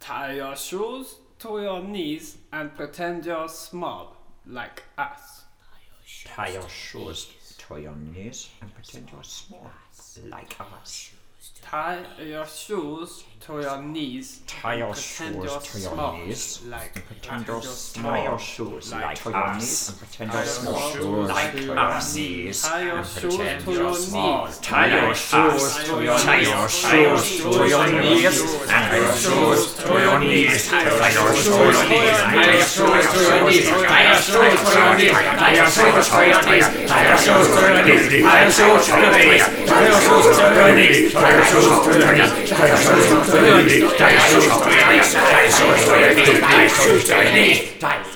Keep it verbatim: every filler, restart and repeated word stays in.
Tie your shoes to your knees and pretend you're small, like us. Tie your shoes to your knees and pretend you're small, like us. Tie your shoes to your knees. Tie your pretend shoes you're to your small, knees like and pretend you're you're small, tie your shoes like to your us. knees and pretend Tie you're your small, shoes like to your us. knees. Tie your And shoes pretend to you're your small, knees. tie your shoes to your Tie knees. your Tie your shoes to your knees and your shoes to your knees. Tie your shoes to your knees. Tie your shoes to your knees. Tie your shoes to your knees. Tie your shoes to your knees. Tie your shoes to your knees. Tie your shoes to your knees. Tie your shoes to your knees. Tie your shoes to your knees. Tie your shoes to your knees. Tie your shoes to your knees. Tie your shoes to your knees. Tie your shoes to your knees. Tie